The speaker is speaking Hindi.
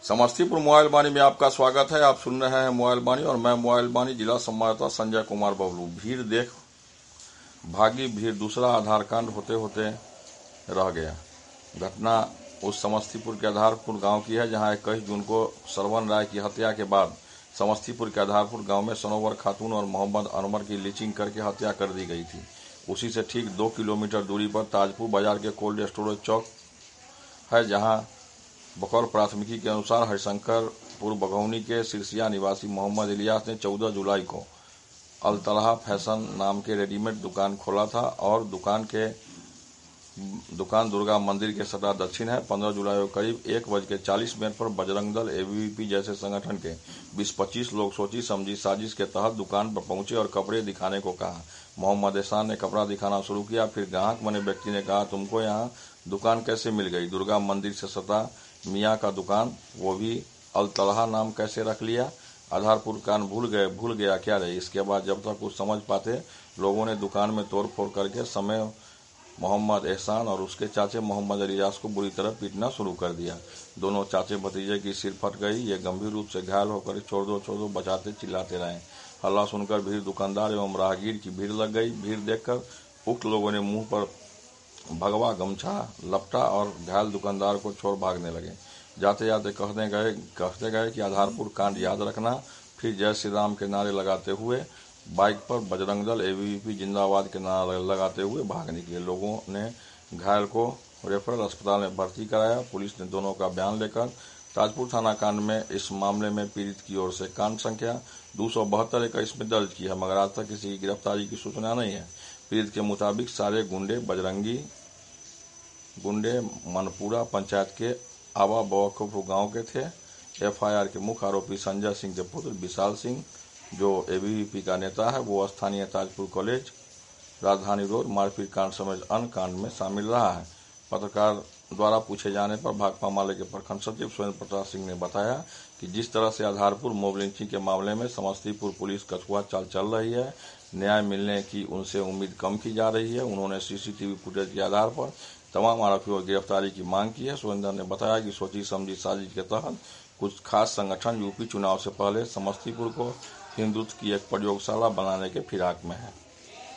समस्तीपुर मोबाइल वाणी में आपका स्वागत है। आप सुन रहे हैं मोबाइल वाणी और मैं मोबाइल वाणी जिला संवाददाता संजय कुमार बबलू। भीड़ देख भागी भीड़ दूसरा आधार कांड होते होते रह गया। घटना उस समस्तीपुर के आधारपुर गांव की है जहां 21 जून को सरवन राय की हत्या के बाद समस्तीपुर के आधारपुर गांव में सनोवर खातून और मोहम्मद अनवर की लीचिंग करके हत्या कर दी गई थी। उसी से ठीक 2 किलोमीटर दूरी पर ताजपुर बाजार के कोल्ड स्टोरेज चौक है जहां बकौल प्राथमिकी के अनुसार हरिशंकरपुर बघौनी के सिरसिया निवासी मोहम्मद इलियास ने 14 जुलाई को अल-तलहा फैशन नाम के रेडीमेड दुकान खोला था और दुकान दुर्गा मंदिर के सदा दक्षिण है। 15 जुलाई को करीब 1:40 पर बजरंग दल एबीवीपी जैसे संगठन के 20-25 लोग सोची समझी साजिश के तहत दुकान पर पहुंचे और कपड़े दिखाने को कहा। मोहम्मद एहसान ने कपड़ा दिखाना शुरू किया। फिर ग्राहक बने व्यक्ति ने कहा, तुमको यहाँ दुकान कैसे मिल गई? दुर्गा मंदिर से सटा मियाँ का दुकान, वो भी अल-तलहा नाम कैसे रख लिया? आधारपुर कान भूल गया क्या रे? इसके बाद जब तक कुछ समझ पाते लोगों ने दुकान में तोड़फोड़ करके समय मोहम्मद एहसान और उसके चाचे मोहम्मद इलियास को बुरी तरह पीटना शुरू कर दिया। दोनों चाचे भतीजे की सिर फट गई। ये गंभीर रूप से घायल होकर छोड़ दो बचाते चिल्लाते रहे। हल्ला सुनकर भीड़ दुकानदार एवं राहगीर की भीड़ लग गई। भीड़ देखकर उक्त लोगों ने मुंह पर भगवा गमछा लपटा और घायल दुकानदार को छोड़ भागने लगे। जाते जाते कहते गए कि आधारपुर कांड याद रखना। फिर जय श्री राम के नारे लगाते हुए बाइक पर बजरंग दल एबीवीपी जिंदाबाद के नारा लगाते हुए भाग निकले। लोगों ने घायल को रेफरल अस्पताल में भर्ती कराया। पुलिस ने दोनों का बयान लेकर ताजपुर थाना कांड में इस मामले में पीड़ित की ओर से कांड संख्या 272 इसमें दर्ज की है, मगर आज तक किसी की गिरफ्तारी की सूचना नहीं है। पीड़ित के मुताबिक सारे गुंडे मनपुरा पंचायत के आवा बवखपुर गांव के थे। एफआईआर के मुख्य आरोपी संजय सिंह के पुत्र विशाल सिंह, जो एबीवीपी का नेता है, वो स्थानीय ताजपुर कॉलेज राजधानी रोड मारपीट कांड समेत अन्य कांड में शामिल रहा है। पत्रकार द्वारा पूछे जाने पर भाकपा माले के प्रखंड सचिव सुरेंद्र प्रताप सिंह ने बताया कि जिस तरह से आधारपुर मॉब लिंचिंग के मामले में समस्तीपुर पुलिस कछुआ चाल चल रही है, न्याय मिलने की उनसे उम्मीद कम की जा रही है। उन्होंने सीसीटीवी फुटेज के आधार पर तमाम आरोपियों की गिरफ्तारी की मांग की है। सुरेंद्र ने बताया कि सोची समझी साजिश के तहत कुछ खास संगठन यूपी चुनाव से पहले समस्तीपुर को हिंदुत्व की एक प्रयोगशाला बनाने के फिराक में है।